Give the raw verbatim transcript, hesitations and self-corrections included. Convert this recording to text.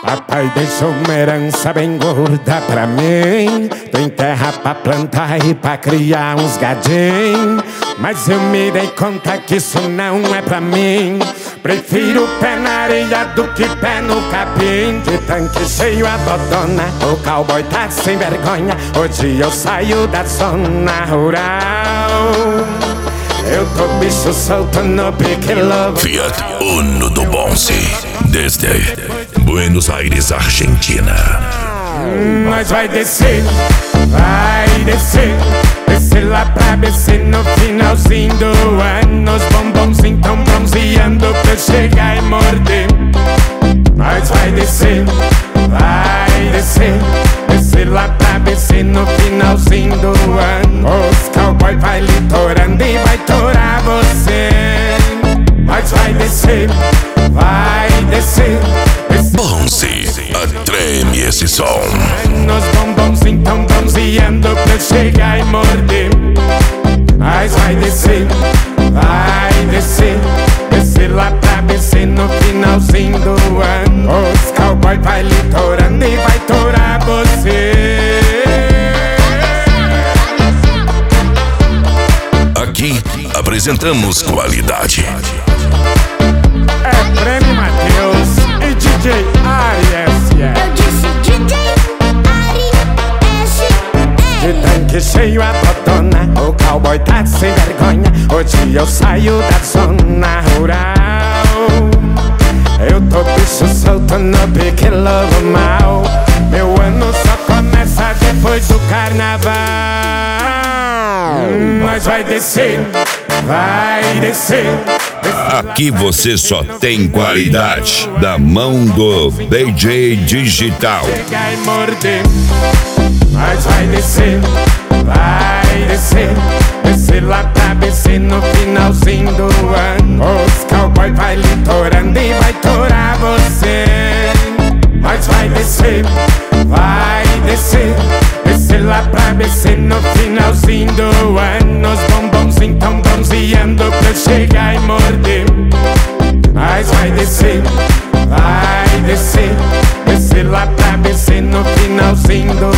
Papai deixou uma herança bem gorda pra mim. Tem terra pra plantar e pra criar uns gadinhos. Mas eu me dei conta que isso não é pra mim. Prefiro pé na areia do que pé no capim. De tanque cheio a dodona, o cowboy tá sem vergonha. Hoje eu saio da zona rural. Eu tô bicho solto no pique louco. Fiat Uno do Bonzi, desde Buenos Aires, Argentina. Mas vai descer, vai descer. Descer lá pra B C no finalzinho do ano. Os bombonzinhos tão bronzeando pra eu chegar e morder. Mas vai descer, vai descer. Descer lá pra B C no finalzinho do ano. Os cowboy vai litorando e vai torar você. Mas vai descer, vai descer. Bonzi, treme esse som. Os bombonzinhos tão bronzeando pra eu chegar e morder. Mas vai descer, vai descer. Descer lá pra B C no finalzinho do ano. Os cowboy vai litorando e vai torar você. Aqui apresentamos qualidade. É Prêmio Matheus e D J Ari S S. Eu disse D J Ari S S. De tanque cheio a botona, o cowboy tá sem vergonha. Hoje eu saio da zona rural. Eu tô bicho solto no pique lobo mal. Meu ano só começa depois do carnaval. Mas vai descer, vai descer. Aqui você só tem qualidade da mão do D J Digital. Chegar e morder. Mas vai descer, vai descer. Descer lá pra B C no finalzinho do ano. Os cowboy vai litorando e vai torar você. Mas vai descer, vai descer. Descer lá pra B C no finalzinho do ano. Os bombonzinhos tão bronzeando pra eu chegar e morder. Mas vai descer, vai descer. Descer lá pra B C no finalzinho do